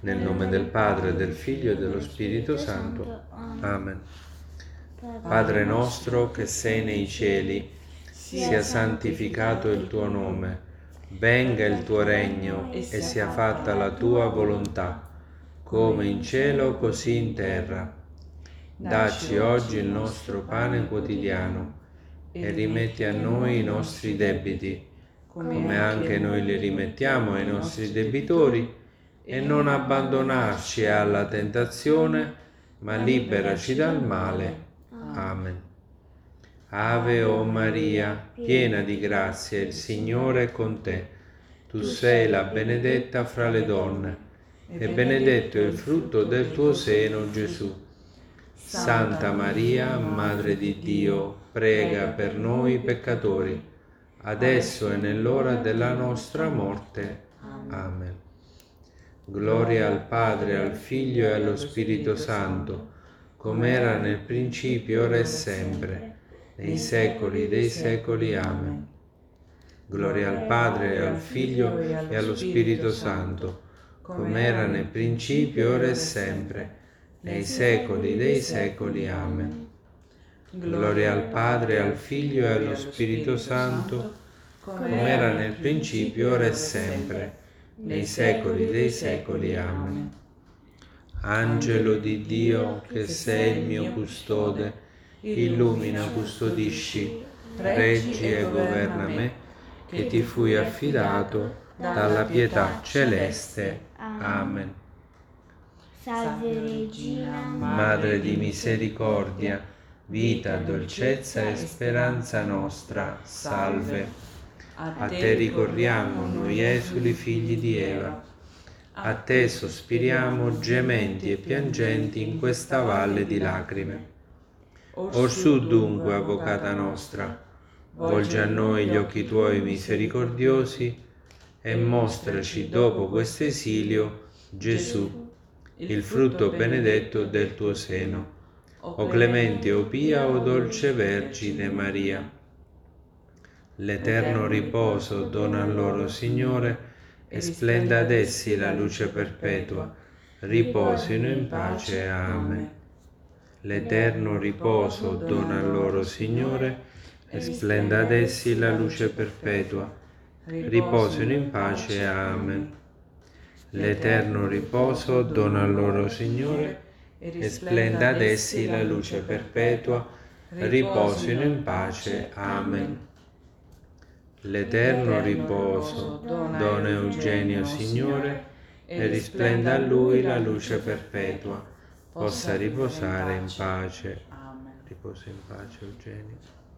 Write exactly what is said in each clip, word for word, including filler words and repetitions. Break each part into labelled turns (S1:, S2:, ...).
S1: Nel nome del Padre, del Figlio e dello Spirito Santo. Amen. Padre nostro che sei nei cieli, sia santificato il tuo nome, venga il tuo regno e sia fatta la tua volontà, come in cielo così in terra. Dacci oggi il nostro pane quotidiano e rimetti a noi i nostri debiti, come anche noi li rimettiamo ai nostri debitori, e non abbandonarci alla tentazione, ma liberaci dal male. Amen. Ave o Maria, piena di grazia, il Signore è con te. Tu sei la benedetta fra le donne, e benedetto è il frutto del tuo seno, Gesù. Santa Maria, Madre di Dio, prega per noi peccatori, adesso e nell'ora della nostra morte. Amen. Gloria al Padre, al Figlio e allo Spirito Santo, come era nel principio, ora e sempre, nei secoli dei secoli. Amen. Gloria al Padre, al Figlio e allo Spirito Santo, come era nel principio, ora e sempre, nei secoli dei secoli. Amen. Gloria al Padre, al Figlio e allo Spirito Santo, come era nel principio, ora e sempre, nei secoli dei secoli. Amen. Angelo di Dio, che sei il mio custode, illumina, custodisci, reggi e governa me, che ti fui affidato dalla pietà celeste. Amen.
S2: Salve Regina,
S1: Madre di misericordia, vita, dolcezza e speranza nostra, salve. A te ricorriamo, noi esuli figli di Eva. A te sospiriamo, gementi e piangenti in questa valle di lacrime. Orsù dunque, avvocata nostra, volgi a noi gli occhi tuoi misericordiosi e mostraci dopo questo esilio Gesù, il frutto benedetto del tuo seno. O clemente, o pia, o dolce Vergine Maria. L'eterno riposo dona loro, Signore, e splenda ad essi la luce perpetua. Riposino in pace. Amen. L'eterno riposo dona loro, Signore, e splenda ad essi la luce perpetua. Riposino in pace. Amen. L'eterno riposo dona loro, Signore, e splenda ad essi la luce perpetua. Riposino in pace. Amen. L'eterno riposo dona Eugenio, Signore, e risplenda a lui la luce perpetua. Possa riposare in pace.
S2: Amen.
S1: Riposa in pace, Eugenio.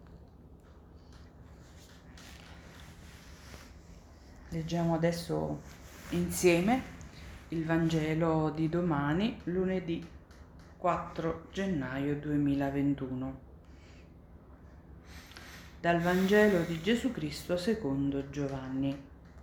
S2: Leggiamo adesso insieme il Vangelo di domani, lunedì quattro gennaio duemilaventuno. Dal Vangelo di Gesù Cristo secondo Giovanni.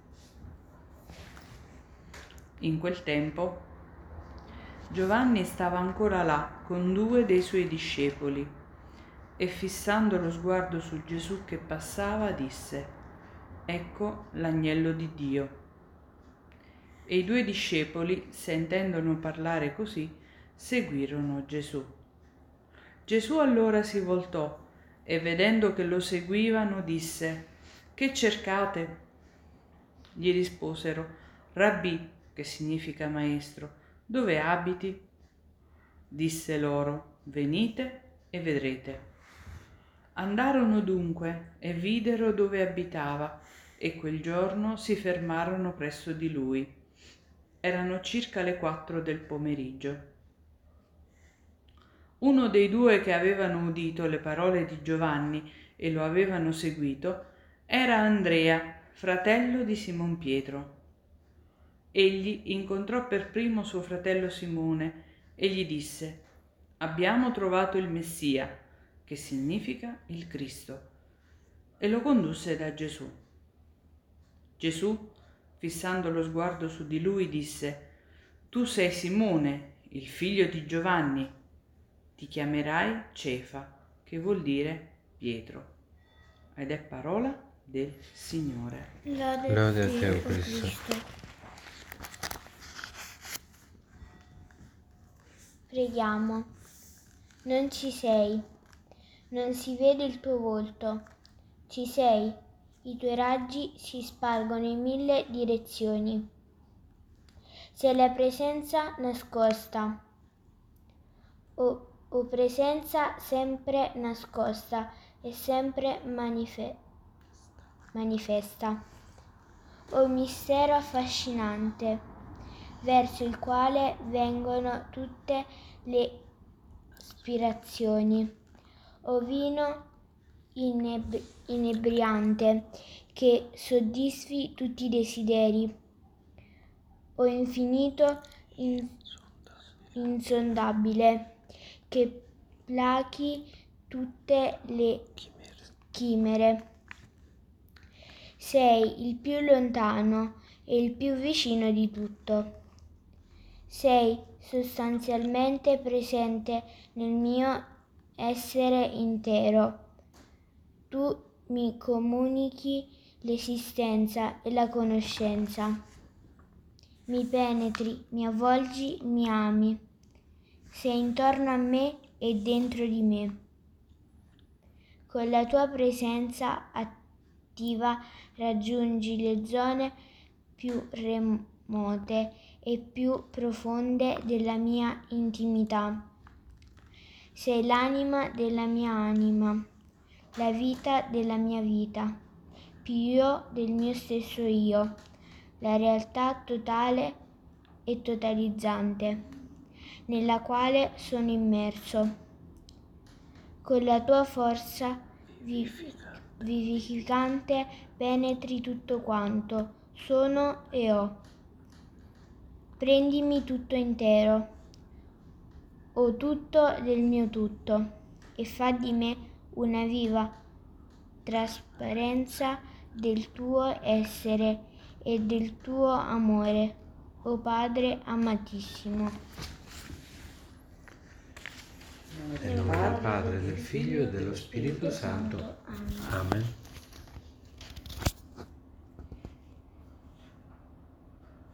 S2: In quel tempo Giovanni stava ancora là con due dei suoi discepoli e, fissando lo sguardo su Gesù che passava, disse: «Ecco l'agnello di Dio». E i due discepoli, sentendono parlare così, seguirono Gesù. Gesù allora si voltò e, vedendo che lo seguivano, disse: «Che cercate?» Gli risposero: «Rabbì», che significa maestro, «dove abiti?» Disse loro: «Venite e vedrete». Andarono dunque e videro dove abitava, e quel giorno si fermarono presso di lui. Erano circa le quattro del pomeriggio. Uno dei due che avevano udito le parole di Giovanni e lo avevano seguito era Andrea, fratello di Simon Pietro. Egli incontrò per primo suo fratello Simone e gli disse: «Abbiamo trovato il Messia», che significa il Cristo, e lo condusse da Gesù. Gesù, fissando lo sguardo su di lui, disse: «Tu sei Simone, il figlio di Giovanni. Ti chiamerai Cefa», che vuol dire Pietro. Ed è parola del Signore.
S1: Lode a te, Cristo.
S3: Preghiamo. Non ci sei, non si vede il tuo volto. Ci sei, i tuoi raggi si spargono in mille direzioni. Sei la presenza nascosta, o, o presenza sempre nascosta e sempre manife, manifesta. O mistero affascinante, verso il quale vengono tutte le ispirazioni. O vino ineb- inebriante che soddisfi tutti i desideri. O infinito in- insondabile che plachi tutte le chimere. Sei il più lontano e il più vicino di tutto. Sei sostanzialmente presente nel mio essere intero. Tu mi comunichi l'esistenza e la conoscenza. Mi penetri, mi avvolgi, mi ami. Sei intorno a me e dentro di me. Con la tua presenza attiva raggiungi le zone più remote e più profonde della mia intimità. Sei l'anima della mia anima, la vita della mia vita, più io del mio stesso io, la realtà totale e totalizzante, nella quale sono immerso. Con la tua forza vivificante penetri tutto quanto sono e ho. Prendimi tutto intero, o tutto del mio tutto, e fa di me una viva trasparenza del tuo essere e del tuo amore, o Padre amatissimo.
S1: Nel nome del Padre, del Figlio e dello Spirito Santo. Amen.